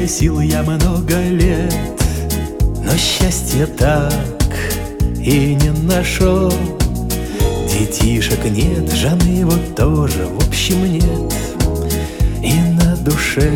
гасил я много лет, но счастья так и не нашел. Детишек нет, жены его тоже, в общем, нет, и на душе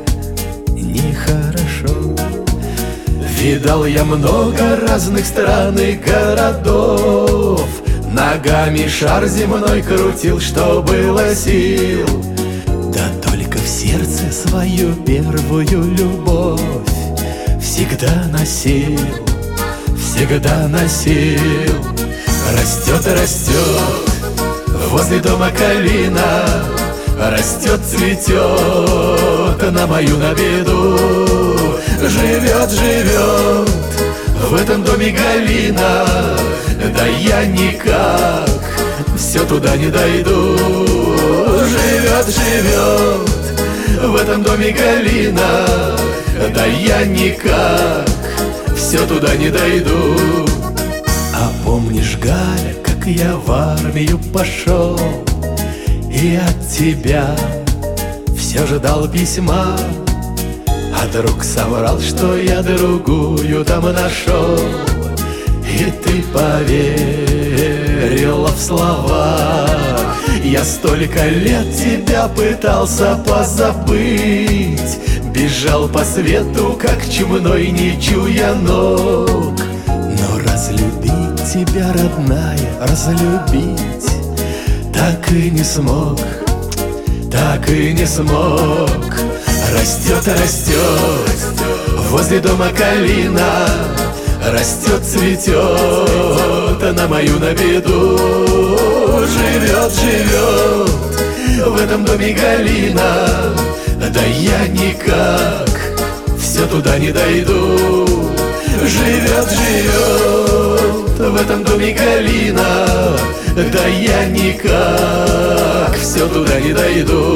нехорошо. Видал я много разных стран и городов, ногами шар земной крутил, что было сил. Да только в сердце свою первую любовь всегда носил, всегда носил. Растет, растет возле дома калина, растет, цветет на мою на беду. Живет, живет в этом доме Галина, да я никак все туда не дойду. Живет, живет в этом доме Галина, да я никак все туда не дойду. А помнишь, Галя, как я в армию пошел и от тебя все ждал письма, а друг соврал, что я другую там нашел, и ты поверила в слова. Я столько лет тебя пытался позабыть, бежал по свету, как чумной, не чуя ног. Но разлюбить тебя, родная, разлюбить так и не смог, так и не смог. Растет, растет возле дома калина, растет, цветет на мою на беду. Живет, живет в этом доме Галина, да я никак все туда не дойду. Живет, живет в этом доме Галина, да я никак все туда не дойду.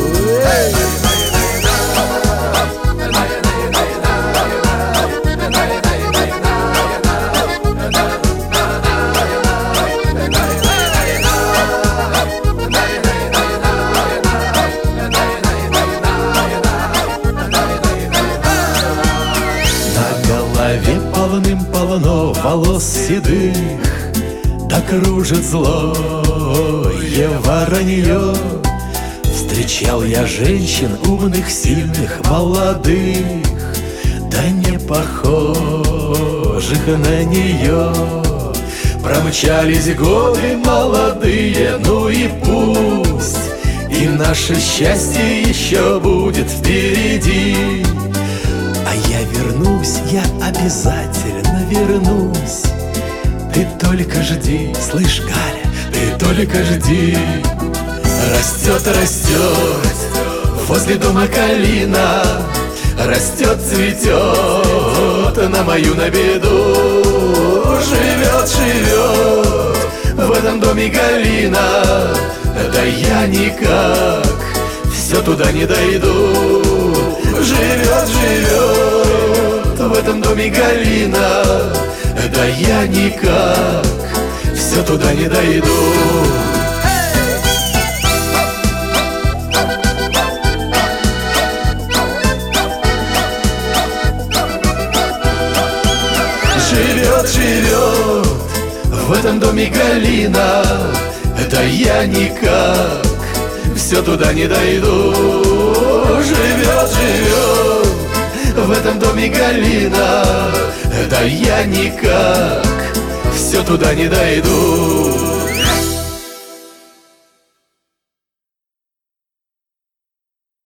Полным-полно волос седых, да кружит злое воронье. Встречал я женщин умных, сильных, молодых, да не похожих на нее. Промчались годы молодые, ну и пусть, и наше счастье еще будет впереди. А я вернусь, я обязательно вернусь. Ты только жди, слышь, Галя, ты только жди. Растет, растет возле дома калина, растет, цветет на мою на беду. Живет, живет в этом доме Галина, да я никак все туда не дойду. Живет, живет в этом доме Галина, да я никак все туда не дойду. Живет, живет в этом доме Галина, да я никак все туда не дойду. Живет, живет в этом доме Галина, да я никак все туда не дойду.